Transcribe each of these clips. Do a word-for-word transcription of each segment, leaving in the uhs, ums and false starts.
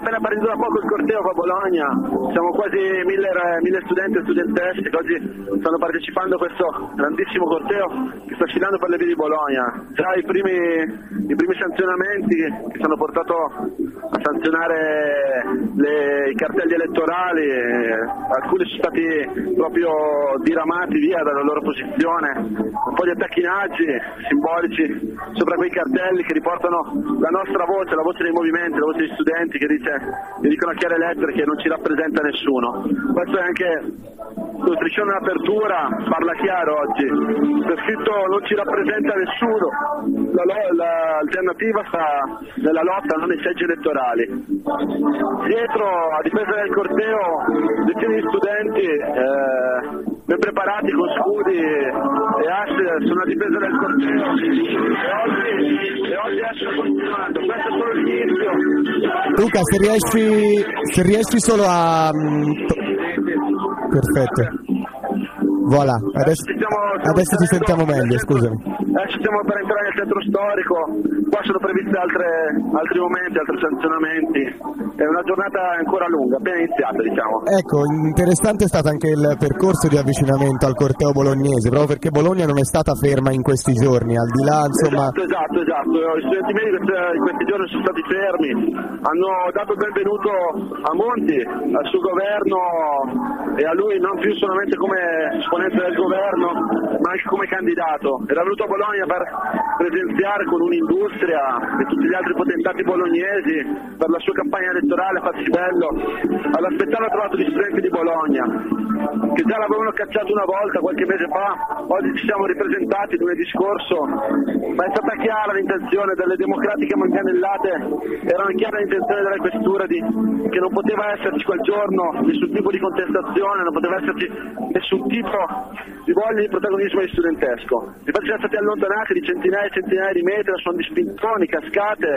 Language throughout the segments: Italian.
appena partito da poco il corteo qua a Bologna, siamo quasi mille, mille studenti e studentesse che oggi stanno partecipando a questo grandissimo corteo che sta sfilando per le vie di Bologna. Già i primi, i primi sanzionamenti che ci hanno portato a sanzionare le, i cartelli elettorali, alcuni sono stati proprio diramati via dalla loro posizione, un po' di attacchinaggi simbolici sopra quei cartelli che riportano la nostra voce, la voce dei movimenti, la voce degli studenti che dice, che dicono a chiare lettere che non ci rappresenta nessuno. Questo è anche lo striscione d'apertura, parla chiaro oggi, c'è scritto non ci rappresenta nessuno, la, l'alternativa sta nella lotta, non nei seggi elettorali. Dietro, a difesa del corteo, decine di studenti eh, ben preparati con scudi e assi sono a difesa del corteo e oggi, e oggi stanno continuando, questo è solo l'inizio. Luca, se riesci, se riesci solo a... Perfetto. Voilà, adesso, adesso ti sentiamo meglio, scusami. Adesso stiamo per entrare nel centro storico, qua sono previsti altre, altri momenti, altri sanzionamenti, è una giornata ancora lunga, appena iniziata diciamo. Ecco, interessante è stato anche il percorso di avvicinamento al corteo bolognese, proprio perché Bologna non è stata ferma in questi giorni, al di là insomma... Esatto, esatto, esatto, i studenti miei in questi giorni sono stati fermi, hanno dato il benvenuto a Monti, al suo governo e a lui non più solamente come esponente del governo ma anche come candidato. Era venuto a Bologna per presenziare con un'industria e tutti gli altri potentati bolognesi per la sua campagna elettorale, farsi bello. All'aspettare ha trovato gli studenti di Bologna che già l'avevano cacciato una volta qualche mese fa, oggi ci siamo ripresentati lunedì scorso, ma è stata chiara l'intenzione delle democratiche manganellate, era una chiara l'intenzione della questura di, che non poteva esserci quel giorno nessun tipo di contestazione, non poteva esserci nessun tipo di voglia di protagonismo studentesco. Infatti siamo stati allontanati di centinaia e centinaia di metri a suon di spintoni, cascate,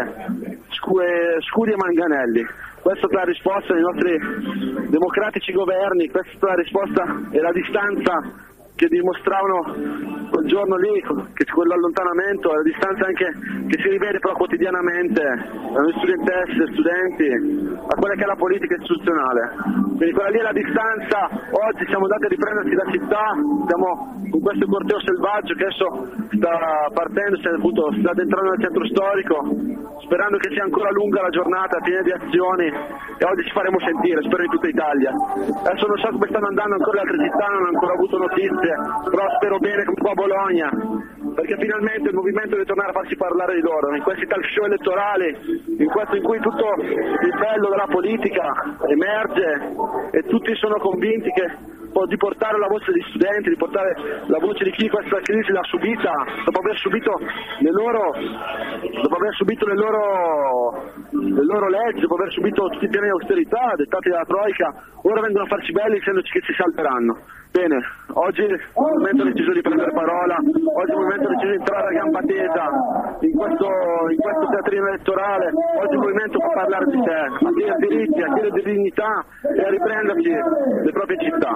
scudi e manganelli. Questa è la risposta dei nostri democratici governi, questa è la risposta e la distanza che dimostravano quel giorno lì, che quell'allontanamento, la distanza anche che si rivede però quotidianamente a noi studentesse, studenti, a quella che è la politica istituzionale. Quindi quella lì è la distanza, oggi siamo andati a riprenderci la città, siamo con questo corteo selvaggio che adesso sta partendo, appunto, sta entrando nel centro storico, sperando che sia ancora lunga la giornata, piena di azioni, e oggi ci faremo sentire, spero in tutta Italia. Adesso non so come stanno andando ancora le altre città, non ho ancora avuto notizie, però spero bene come qua a Bologna, perché finalmente il movimento deve tornare a farsi parlare di loro, in questi talk show elettorali, in questo in cui tutto il bello della politica emerge e tutti sono convinti che di portare la voce degli studenti, di portare la voce di chi questa crisi l'ha subita, dopo aver subito le loro, dopo aver subito le loro, le loro leggi, dopo aver subito tutti i piani di austerità dettati dalla Troica, ora vengono a farci belli dicendoci che ci salveranno. Bene, oggi il movimento ha deciso di prendere parola, oggi il movimento ha deciso di entrare a gamba tesa in questo, in questo teatrino elettorale, oggi il movimento può parlare di sé, a dire diritti, a dire di dignità e a riprenderci le proprie città.